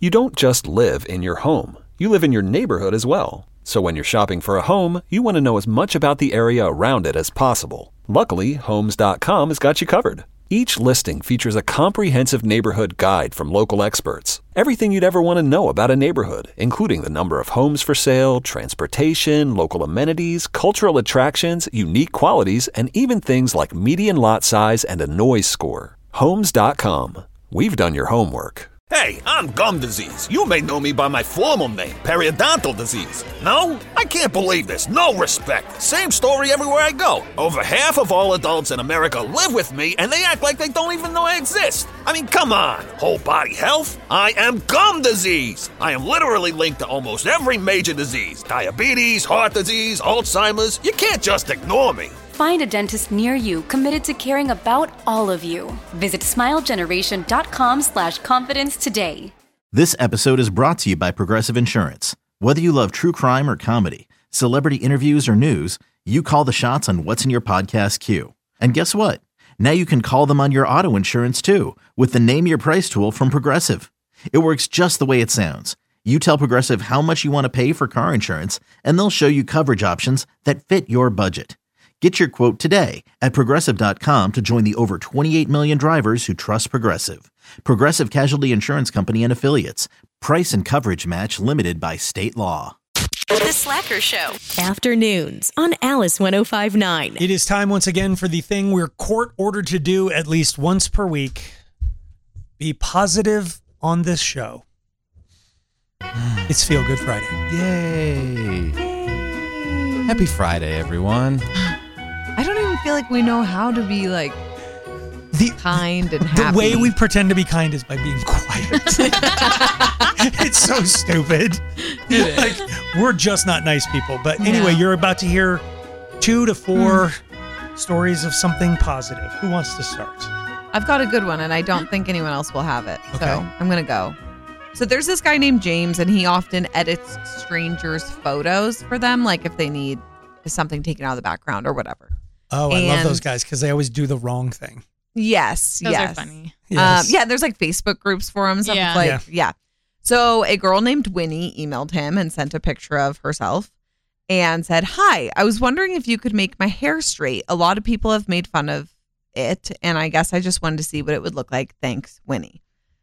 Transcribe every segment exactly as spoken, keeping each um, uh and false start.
You don't just live in your home. You live in your neighborhood as well. So when you're shopping for a home, you want to know as much about the area around it as possible. Luckily, Homes dot com has got you covered. Each listing features a comprehensive neighborhood guide from local experts. Everything you'd ever want to know about a neighborhood, including the number of homes for sale, transportation, local amenities, cultural attractions, unique qualities, and even things like median lot size and a noise score. Homes dot com. We've done your homework. Hey, I'm gum disease. You may know me by my formal name, periodontal disease. No? I can't believe this. No respect. Same story everywhere I go. Over half of all adults in America live with me, and they act like they don't even know I exist. I mean, come on. Whole body health? I am gum disease. I am literally linked to almost every major disease. Diabetes, heart disease, Alzheimer's. You can't just ignore me. Find a dentist near you committed to caring about all of you. Visit smilegeneration.com slash confidence today. This episode is brought to you by Progressive Insurance. Whether you love true crime or comedy, celebrity interviews or news, you call the shots on what's in your podcast queue. And guess what? Now you can call them on your auto insurance too with the Name Your Price tool from Progressive. It works just the way it sounds. You tell Progressive how much you want to pay for car insurance, and they'll show you coverage options that fit your budget. Get your quote today at Progressive dot com to join the over twenty-eight million drivers who trust Progressive. Progressive Casualty Insurance Company and Affiliates. Price and coverage match limited by state law. The Slacker Show. Afternoons on Alice one oh five point nine. It is time once again for the thing we're court ordered to do at least once per week. Be positive on this show. It's Feel Good Friday. Yay. Happy Friday, everyone. I don't even feel like we know how to be like the, kind and happy. The way we pretend to be kind is by being quiet. It's so stupid. It Like we're just not nice people. But anyway, Yeah. you're about to hear two to four mm. stories of something positive. Who wants to start? I've got a good one, and I don't think anyone else will have it. Okay. So I'm going to go. So there's this guy named James, and he often edits strangers' photos for them, like if they need something taken out of the background or whatever. Oh, I And- love those guys because they always do the wrong thing. Yes, Those yes. are funny. Yes. Um, yeah, there's like Facebook groups for him. Stuff Yeah. like Yeah. yeah. So a girl named Winnie emailed him and sent a picture of herself and said, "Hi, I was wondering if you could make my hair straight. A lot of people have made fun of it, and I guess I just wanted to see what it would look like. Thanks, Winnie."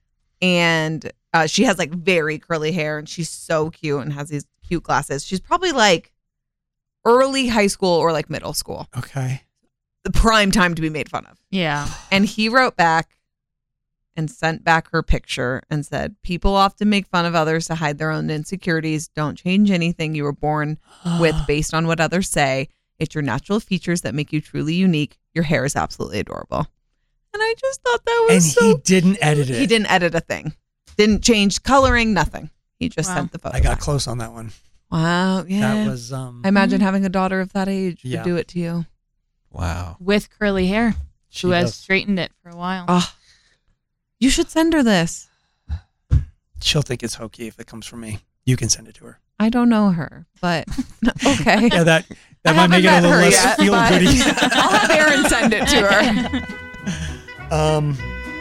And uh, she has like very curly hair, and she's so cute and has these cute glasses. She's probably like early high school or like middle school. Okay. The prime time to be made fun of. Yeah. And he wrote back and sent back her picture and said, "People often make fun of others to hide their own insecurities. Don't change anything you were born with based on what others say. It's your natural features that make you truly unique. Your hair is absolutely adorable." And I just thought that was And so he didn't edit it. He didn't edit a thing. Didn't change coloring, nothing. He just Wow. sent the photo. I got back. close on that one. Wow. Yeah. That was um I imagine having a daughter of that age Yeah. would do it to you. Wow. With curly hair. She who has does. straightened it for a while. Oh, you should send her this. She'll think it's hokey if it comes from me. You can send it to her. I don't know her, but okay. Yeah, that that I might make it a haven't little met her less yet, feel but goody. I'll have Aaron send it to her. Um,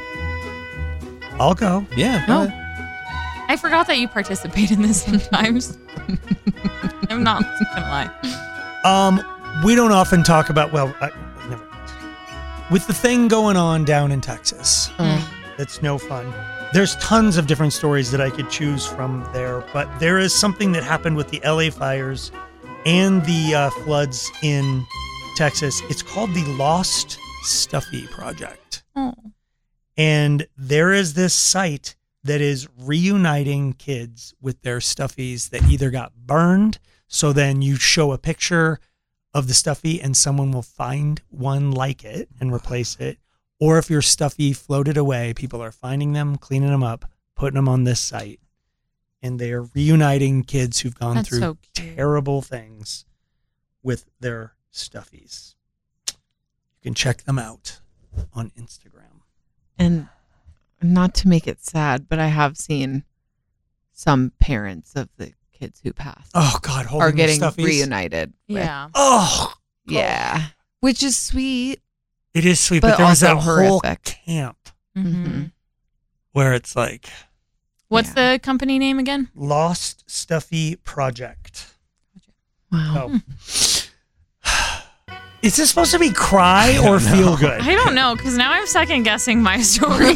I'll go. Yeah. No. go ahead. I forgot that you participate in this sometimes. I'm not gonna lie. Um, we don't often talk about. Well, I, never mind. With the thing going on down in Texas, that's no fun. There's tons of different stories that I could choose from there, but there is something that happened with the L A fires and the uh, floods in Texas. It's called the Lost Stuffy Project. Oh. And there is this site that is reuniting kids with their stuffies that either got burned, so then you show a picture of the stuffy and someone will find one like it and replace it. Or if your stuffy floated away, people are finding them, cleaning them up, putting them on this site. And they are reuniting kids who've gone That's through so cute. terrible things with their stuffies. You can check them out on Instagram. And not to make it sad, but I have seen some parents of the kids who passed Oh, God, holding are getting their stuffies. reunited. with- Yeah. Oh, yeah, which is sweet. it is sweet, but, But there was that also whole horrific. camp Mm-hmm. where it's like, What's the company name again? Lost Stuffy Project. Wow. Oh. Is this supposed to be cry or feel good? I don't know, because now I'm second guessing my story.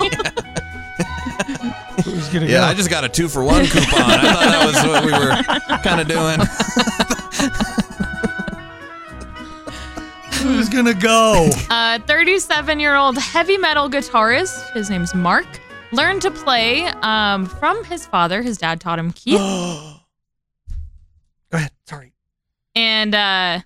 Who's gonna Yeah, go? I just got a two for one coupon. I thought that was what we were kind of doing. Who's gonna go? A thirty-seven-year-old heavy metal guitarist, his name's Mark, learned to play um, from his father. His dad taught him Keith. Go ahead. Sorry. And uh,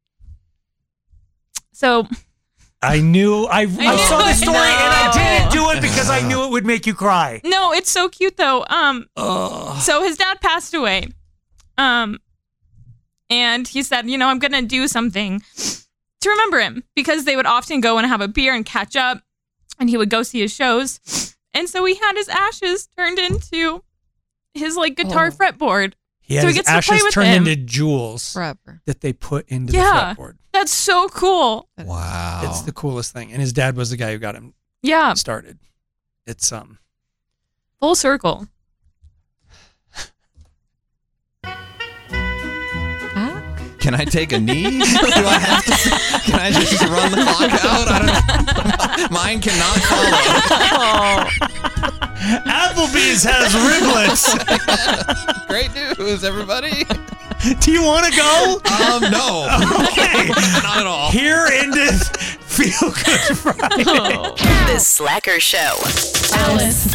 so I knew I, I, know. saw the story No. and I didn't do it because I knew it would make you cry. No, it's so cute though. Um, Ugh. so his dad passed away. Um, and he said, you know, I'm gonna do something to remember him, because they would often go and have a beer and catch up, and he would go see his shows. And so he had his ashes turned into his like guitar Oh. fretboard. He had So he his gets to play ashes with turned them. into jewels Forever. that they put into Yeah. the fretboard. That's so cool. Wow. It's the coolest thing. And his dad was the guy who got him Yeah, started. It's um full circle. Can I take a knee? Do I have to? Can I just run the clock out? I don't know. Mine cannot follow. Applebee's has riblets. Great news, everybody. Do you want to go? Um, no. Okay. Not at all. Here endeth Feel Good Friday. The Slacker Show. Alice.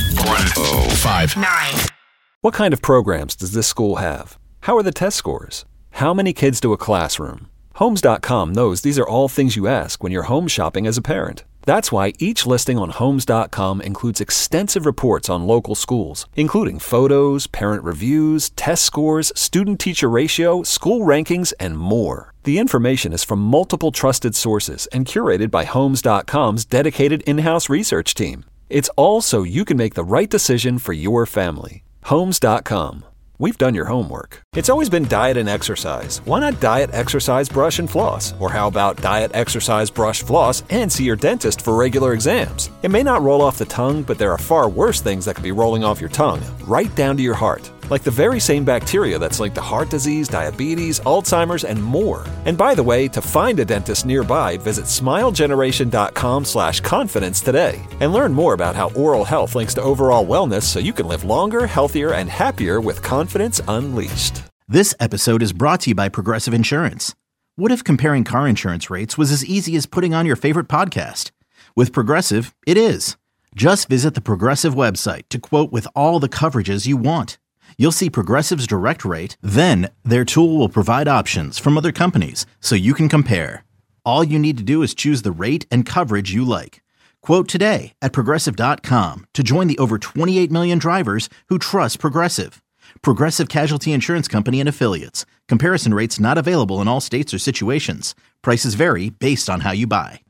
What kind of programs does this school have? How are the test scores? How many kids do a classroom? Homes dot com knows these are all things you ask when you're home shopping as a parent. That's why each listing on Homes dot com includes extensive reports on local schools, including photos, parent reviews, test scores, student-teacher ratio, school rankings, and more. The information is from multiple trusted sources and curated by Homes dot com's dedicated in-house research team. It's all so you can make the right decision for your family. Homes dot com. We've done your homework. It's always been diet and exercise. Why not diet, exercise, brush, and floss? Or how about diet, exercise, brush, floss, and see your dentist for regular exams? It may not roll off the tongue, but there are far worse things that could be rolling off your tongue, right down to your heart. Like the very same bacteria that's linked to heart disease, diabetes, Alzheimer's, and more. And by the way, to find a dentist nearby, visit smilegeneration.com slash confidence today. And learn more about how oral health links to overall wellness so you can live longer, healthier, and happier with confidence unleashed. This episode is brought to you by Progressive Insurance. What if comparing car insurance rates was as easy as putting on your favorite podcast? With Progressive, it is. Just visit the Progressive website to quote with all the coverages you want. You'll see Progressive's direct rate, then their tool will provide options from other companies so you can compare. All you need to do is choose the rate and coverage you like. Quote today at Progressive dot com to join the over twenty-eight million drivers who trust Progressive. Progressive Casualty Insurance Company and Affiliates. Comparison rates not available in all states or situations. Prices vary based on how you buy.